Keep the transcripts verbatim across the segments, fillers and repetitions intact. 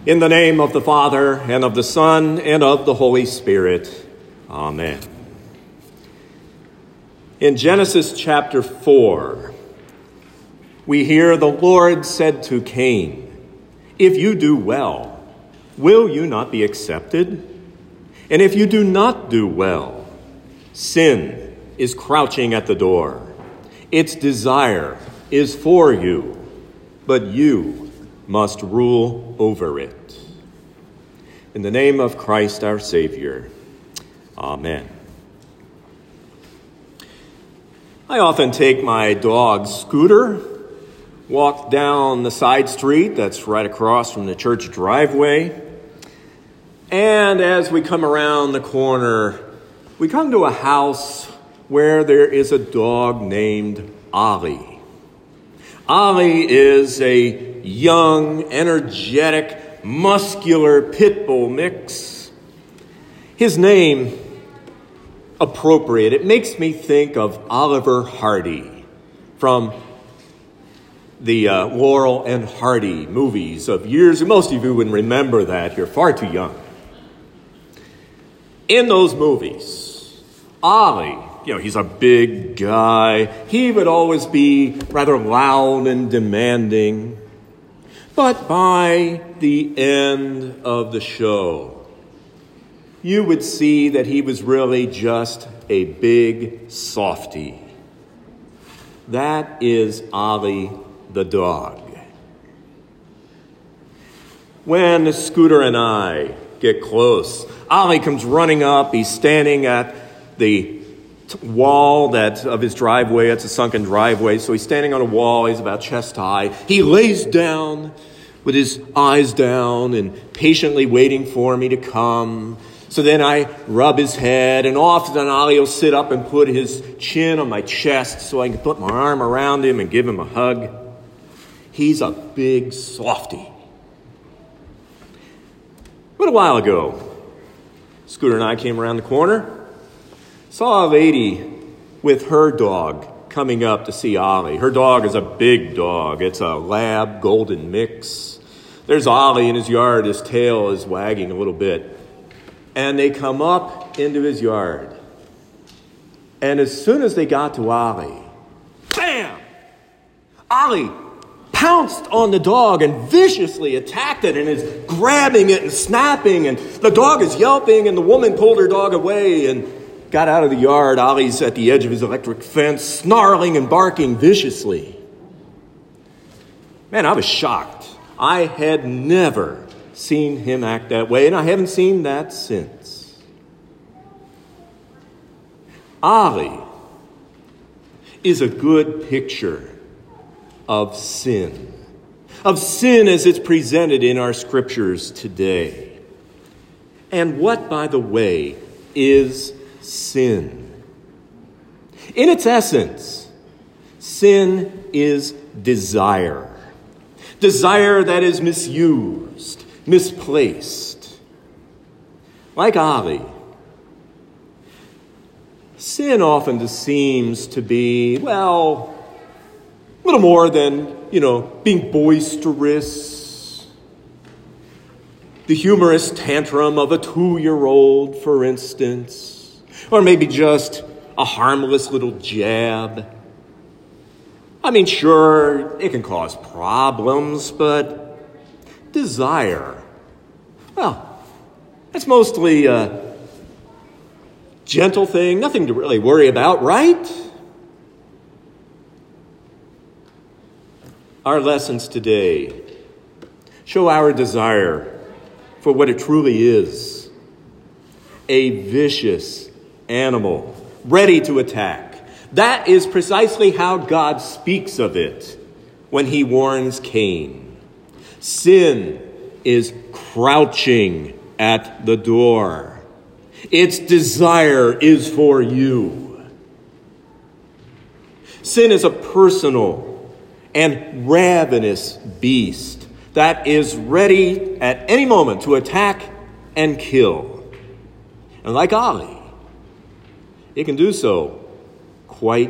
In the name of the Father, and of the Son, and of the Holy Spirit. Amen. In Genesis chapter four, we hear the Lord said to Cain, "If you do well, will you not be accepted? And if you do not do well, sin is crouching at the door. Its desire is for you, but you must rule over it." In the name of Christ our Savior, amen. I often take my dog Scooter, walk down the side street that's right across from the church driveway, and as we come around the corner, we come to a house where there is a dog named Ollie. Ollie is a young, energetic, muscular pit bull mix. His name, appropriate. It makes me think of Oliver Hardy from the uh, Laurel and Hardy movies of years. Most of you wouldn't remember that. You're far too young. In those movies, Ollie, you know, he's a big guy. He would always be rather loud and demanding. But by the end of the show, you would see that he was really just a big softy. That is Ollie the dog. When Scooter and I get close, Ollie comes running up. He's standing at the wall that of his driveway. It's a sunken driveway, so he's standing on a wall. He's about chest high. He lays down with his eyes down and patiently waiting for me to come. So then I rub his head, and often Ollie will sit up and put his chin on my chest so I can put my arm around him and give him a hug. He's a big softy. But a while ago, Scooter and I came around the corner, saw a lady with her dog coming up to see Ollie. Her dog is a big dog. It's a lab golden mix. There's Ollie in his yard. His tail is wagging a little bit. And they come up into his yard. And as soon as they got to Ollie, bam! Ollie pounced on the dog and viciously attacked it and is grabbing it and snapping. And the dog is yelping, and the woman pulled her dog away and got out of the yard. Ollie's at the edge of his electric fence, snarling and barking viciously. Man, I was shocked. I had never seen him act that way, and I haven't seen that since. Ollie is a good picture of sin, of sin as it's presented in our scriptures today. And what, by the way, is sin? In its essence, sin is desire. Desire that is misused, misplaced. Like Ollie, sin often just seems to be, well, a little more than, you know, being boisterous. The humorous tantrum of a two-year-old, for instance. Or maybe just a harmless little jab. I mean, sure, it can cause problems, but desire, well, that's mostly a gentle thing, nothing to really worry about, right? Our lessons today show our desire for what it truly is, a vicious animal ready to attack. That is precisely how God speaks of it when he warns Cain. Sin is crouching at the door. Its desire is for you. Sin is a personal and ravenous beast that is ready at any moment to attack and kill. And like Ollie, it can do so quite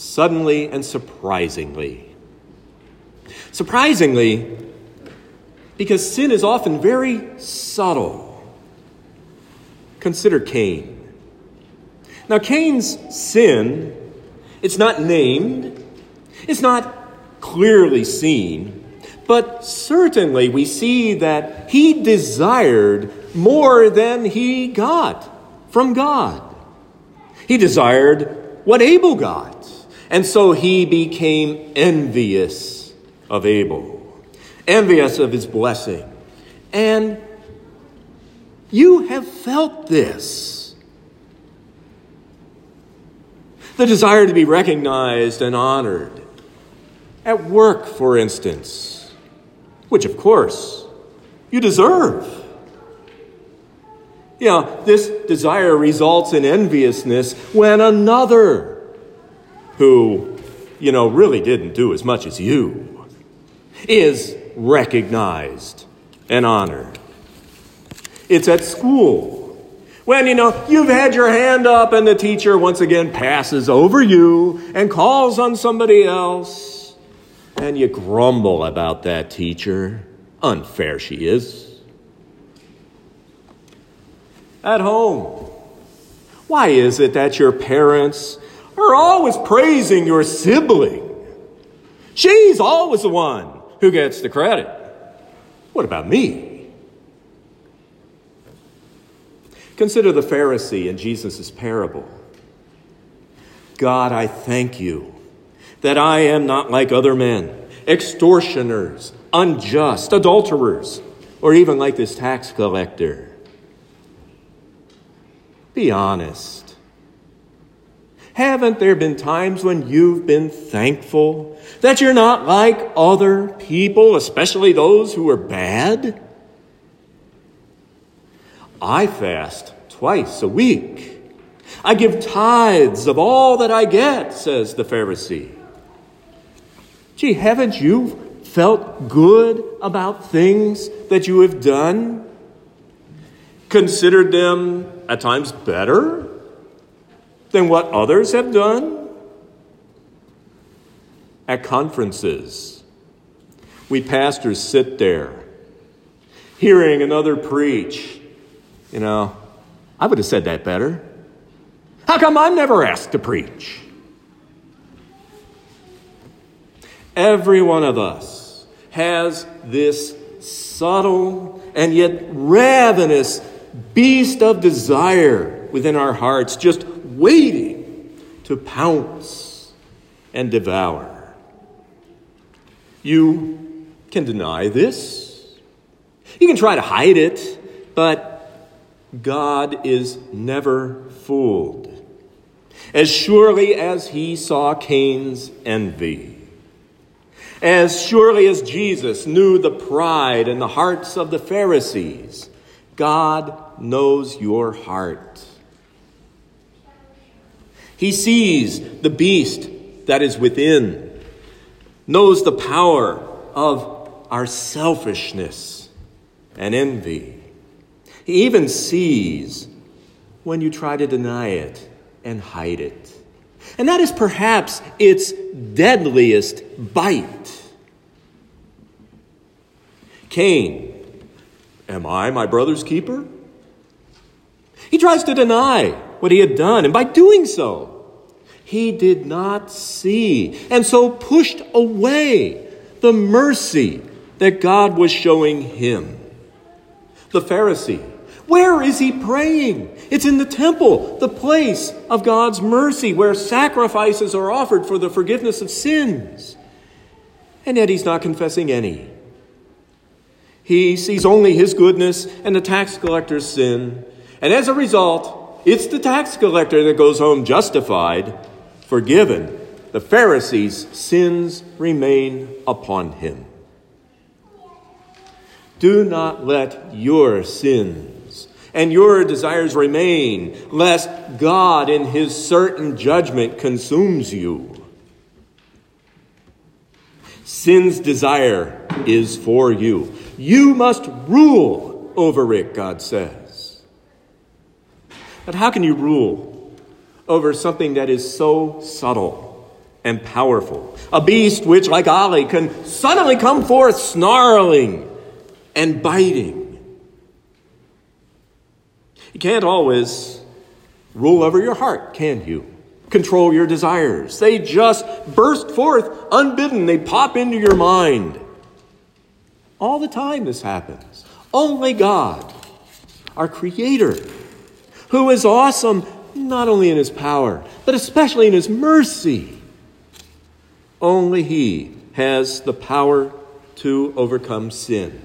suddenly and surprisingly. Surprisingly, because sin is often very subtle. Consider Cain. Now, Cain's sin, it's not named, it's not clearly seen, but certainly we see that he desired more than he got from God. He desired what Abel got, and so he became envious of Abel, envious of his blessing. And you have felt this. The desire to be recognized and honored. At work, for instance, which, of course, you deserve. You know, this desire results in enviousness when another, who, you know, really didn't do as much as you, is recognized and honored. It's at school, when, you know, you've had your hand up and the teacher once again passes over you and calls on somebody else, and you grumble about that teacher. Unfair she is. At home, why is it that your parents are always praising your sibling? She's always the one who gets the credit. What about me? Consider the Pharisee in Jesus' parable. God, I thank you that I am not like other men, extortioners, unjust, adulterers, or even like this tax collector. Be honest. Haven't there been times when you've been thankful that you're not like other people, especially those who are bad? I fast twice a week. I give tithes of all that I get, says the Pharisee. Gee, haven't you felt good about things that you have done? Considered them at times better than what others have done? At conferences, we pastors sit there hearing another preach. You know, I would have said that better. How come I'm never asked to preach? Every one of us has this subtle and yet ravenous beast of desire within our hearts, just waiting to pounce and devour. You can deny this. You can try to hide it, but God is never fooled. As surely as he saw Cain's envy, as surely as Jesus knew the pride in the hearts of the Pharisees, God knows your heart. He sees the beast that is within, knows the power of our selfishness and envy. He even sees when you try to deny it and hide it. And that is perhaps its deadliest bite. Cain, am I my brother's keeper? He tries to deny what he had done, and by doing so, he did not see, and so pushed away the mercy that God was showing him. The Pharisee, where is he praying? It's in the temple, the place of God's mercy, where sacrifices are offered for the forgiveness of sins. And yet he's not confessing any. He sees only his goodness and the tax collector's sin. And as a result, it's the tax collector that goes home justified, forgiven. The Pharisee's sins remain upon him. Do not let your sins and your desires remain, lest God in his certain judgment consumes you. Sin's desire is for you. You must rule over it, God says. But how can you rule over something that is so subtle and powerful? A beast which, like Ali, can suddenly come forth snarling and biting. You can't always rule over your heart, can you? Control your desires. They just burst forth unbidden. They pop into your mind. All the time this happens. Only God, our Creator, who is awesome not only in his power, but especially in his mercy. Only he has the power to overcome sin.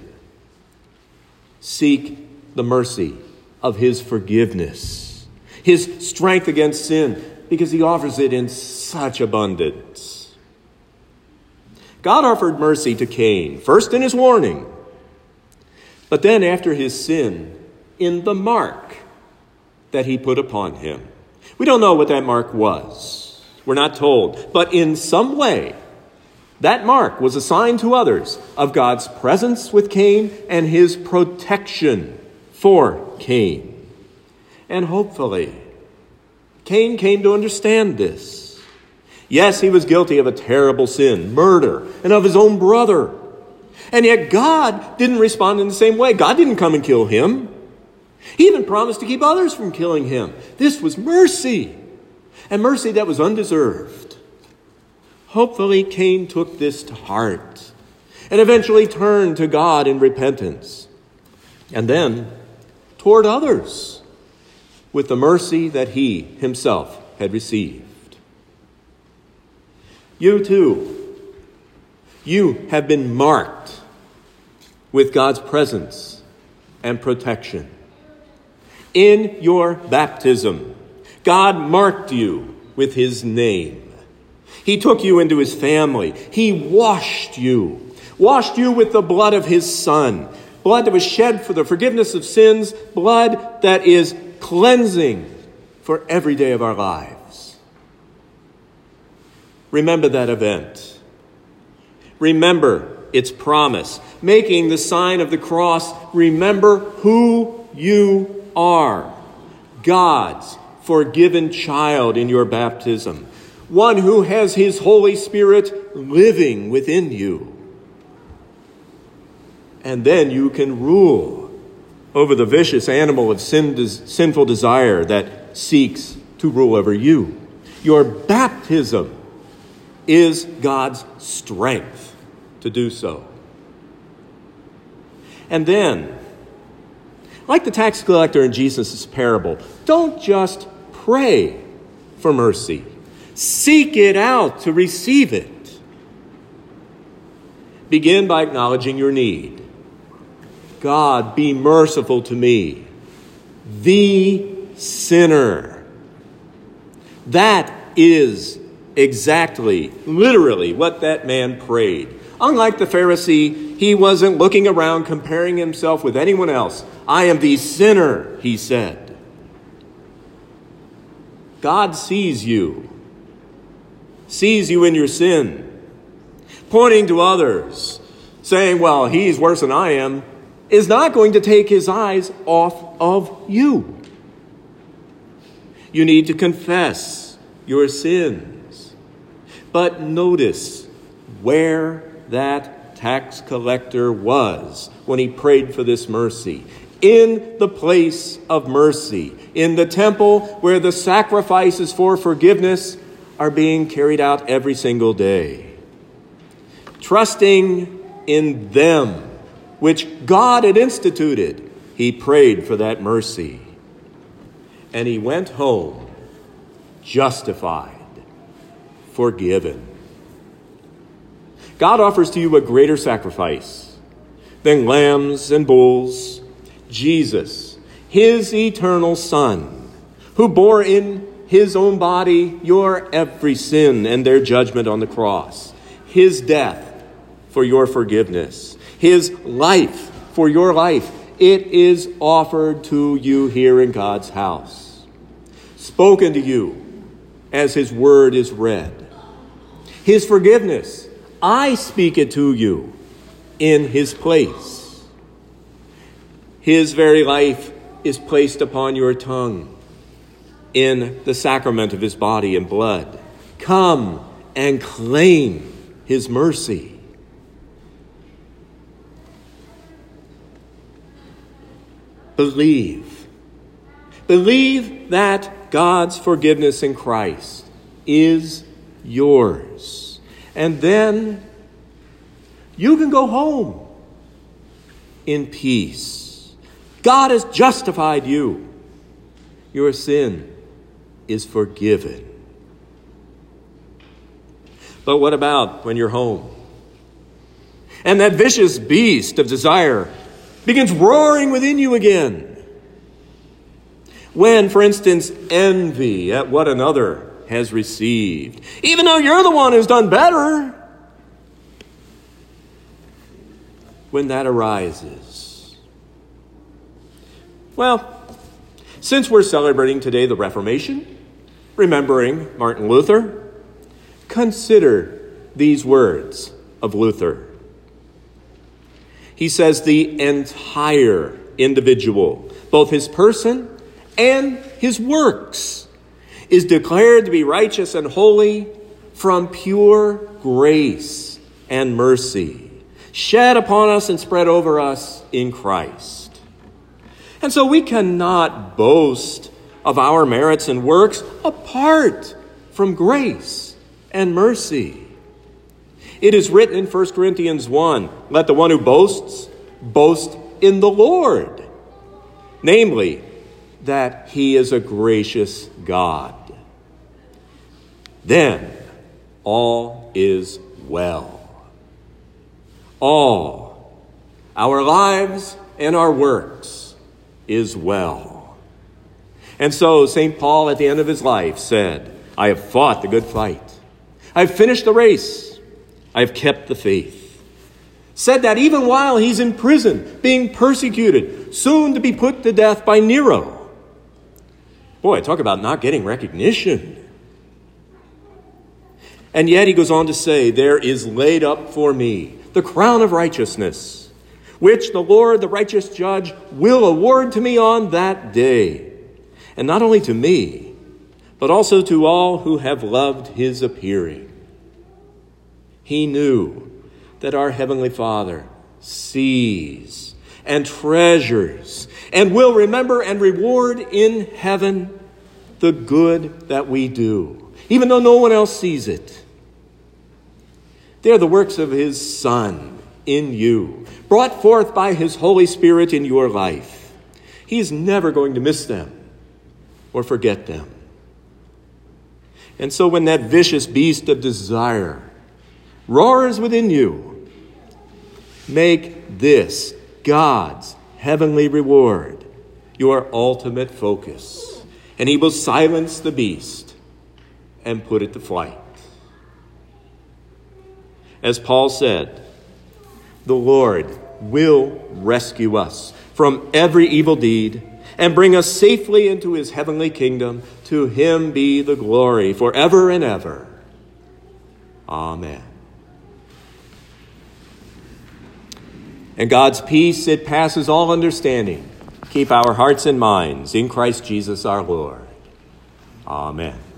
Seek the mercy of his forgiveness, his strength against sin, because he offers it in such abundance. God offered mercy to Cain, first in his warning, but then after his sin, in the mark that he put upon him. We don't know what that mark was. We're not told. But in some way, that mark was a sign to others of God's presence with Cain and his protection for Cain. And hopefully, Cain came to understand this. Yes, he was guilty of a terrible sin, murder, and of his own brother. And yet God didn't respond in the same way. God didn't come and kill him. He even promised to keep others from killing him. This was mercy, and mercy that was undeserved. Hopefully, Cain took this to heart and eventually turned to God in repentance, and then toward others with the mercy that he himself had received. You too, you have been marked with God's presence and protection. In your baptism, God marked you with his name. He took you into his family. He washed you, washed you with the blood of his Son, blood that was shed for the forgiveness of sins, blood that is cleansing for every day of our lives. Remember that event. Remember its promise. Making the sign of the cross, remember who you are. God's forgiven child in your baptism. One who has his Holy Spirit living within you. And then you can rule over the vicious animal of sin, sinful desire that seeks to rule over you. Your baptism is God's strength to do so. And then, like the tax collector in Jesus' parable, don't just pray for mercy. Seek it out to receive it. Begin by acknowledging your need. God, be merciful to me, the sinner. That is exactly, literally, what that man prayed. Unlike the Pharisee, he wasn't looking around comparing himself with anyone else. I am the sinner, he said. God sees you, sees you in your sin, pointing to others, saying, well, he's worse than I am, is not going to take his eyes off of you. You need to confess your sins. But notice where that tax collector was when he prayed for this mercy. In the place of mercy, in the temple where the sacrifices for forgiveness are being carried out every single day. Trusting in them, which God had instituted, he prayed for that mercy. And he went home justified, forgiven. God offers to you a greater sacrifice than lambs and bulls. Jesus, his eternal Son, who bore in his own body your every sin and their judgment on the cross. His death for your forgiveness. His life for your life. It is offered to you here in God's house. Spoken to you as his word is read. His forgiveness, I speak it to you in his place. His very life is placed upon your tongue in the sacrament of his body and blood. Come and claim his mercy. believe. Believe that God's forgiveness in Christ is yours. And then you can go home in peace. God has justified you. Your sin is forgiven. But what about when you're home? And that vicious beast of desire begins roaring within you again. When, for instance, envy at what another has received, even though you're the one who's done better. When that arises. Well, since we're celebrating today the Reformation, remembering Martin Luther, consider these words of Luther. He says the entire individual, both his person and his works, is declared to be righteous and holy from pure grace and mercy, shed upon us and spread over us in Christ. And so we cannot boast of our merits and works apart from grace and mercy. It is written in First Corinthians one, let the one who boasts, boast in the Lord. Namely, that he is a gracious God. Then all is well. All, our lives and our works, is well. And so Saint Paul at the end of his life said, I have fought the good fight. I've finished the race. I've kept the faith. Said that even while he's in prison, being persecuted, soon to be put to death by Nero. Boy, talk about not getting recognition. And yet he goes on to say, there is laid up for me the crown of righteousness, which the Lord, the righteous judge, will award to me on that day. And not only to me, but also to all who have loved his appearing. He knew that our Heavenly Father sees and treasures and will remember and reward in heaven the good that we do, even though no one else sees it. They are the works of his Son in you, brought forth by his Holy Spirit in your life. He is never going to miss them or forget them. And so when that vicious beast of desire roars within you, make this God's heavenly reward your ultimate focus, and he will silence the beast and put it to flight. As Paul said, the Lord will rescue us from every evil deed and bring us safely into his heavenly kingdom. To him be the glory forever and ever. Amen. And God's peace, it passes all understanding. Keep our hearts and minds in Christ Jesus our Lord. Amen.